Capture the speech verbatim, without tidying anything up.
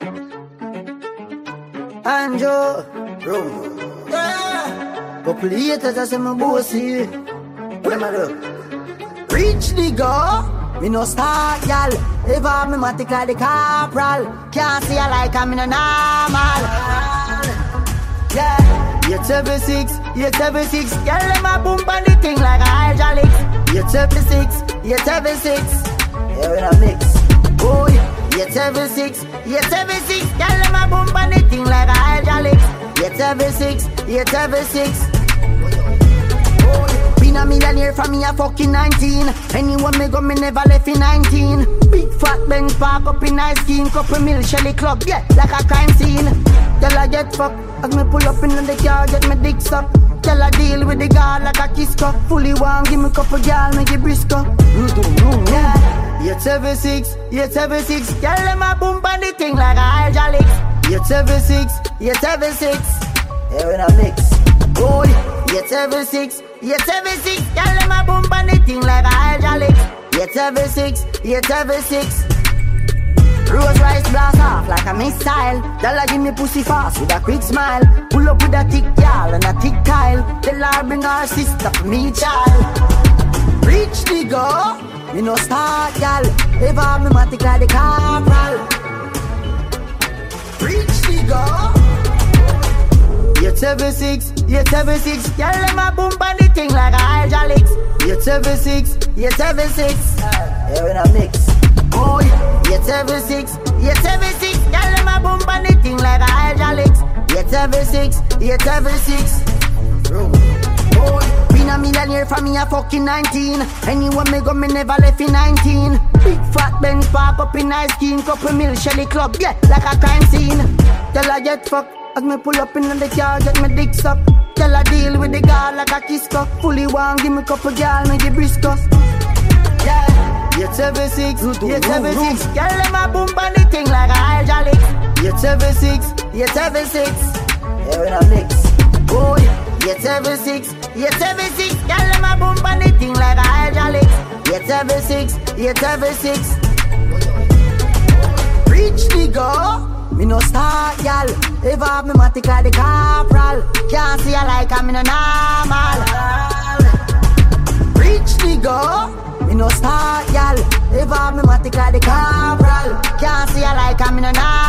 Anjo, room. Yeah. Couple haters I say my bossy. What am I do? Reach the go. Me no start, y'all. Ever me matic like the corporal. Can't see I like I'm in a normal. Yeah. You're seventy-six, you're seventy-six. Y'all let my boom on the thing like a hydraulics. You're seventy-six, you're seventy-six. Yeah, when I mix. Oh yeah. You're seventy-six, you're seventy-six. Y'all let my boom on the thing like a hydraulics. You're seventy-six, you're seventy-six. Been a millionaire from me a fucking nineteen. Anyone me go me never left in nineteen. Big fat Benz park up in ice skin. Couple mil Shelly club, yeah, like a crime scene. Tell I get fucked as me pull up in the car, get my dick sucked. Tell I deal with the guard like a kiss cup. Fully one, give me couple y'all, make it brisk up. Yeah. You're seventy-six, you're seventy-six. Y'all let my boom on the thing like a hydraulics. You're seventy-six, you're seventy-six. Yeah, when I mix. Oh yeah. You're seventy-six, you're seventy-six. Y'all let my boom on the thing like a hydraulics. You're seventy-six, you're seventy-six. Rose rice blast off like a missile. Y'all give me pussy fast with a quick smile. Pull up with a thick y'all and a thick Kyle. Tell her bring her sister for me child. Reach the go. Me no start, y'all. Ever me matic like the corporal. Reach the go. You're seventy-six, you're seventy-six. Y'all let my boom on the thing like a hydraulics. You're seventy-six, you're seventy-six. Yeah, when I mix. Oh yeah. You're seventy-six, you're seventy-six. Y'all let my boom on the thing like a hydraulics. You're seventy-six, you're seventy-six. Oh yeah. Been a millionaire from me a fucking nineteen. Anyone me go me never left in nineteen. Big fat Benz park up in ice skin. Couple mil Shelly club, yeah, like a crime scene. Tell I get fucked as me pull up in the car, get my dick sucked. Tell I deal with the guard like a kiss cup. Fully one, give me couple y'all, make it brisk up. Yeah. You're seventy-six, you're seventy-six. Y'all let my boom on the thing like a hydraulics. You're seventy-six, you're seventy-six. Yeah, when I mix. Oh yeah. You're seventy-six, you're seventy-six. Y'all let my boom on the thing like a hydraulics. You're seventy-six, you're seventy-six. Reach the go. Me no start, y'all. Ever me matic like the corporal. Can't see I like I'm in a normal. Reach the go. Me no start, y'all. Ever me matic like the corporal. Can't see I like I'm in a normal.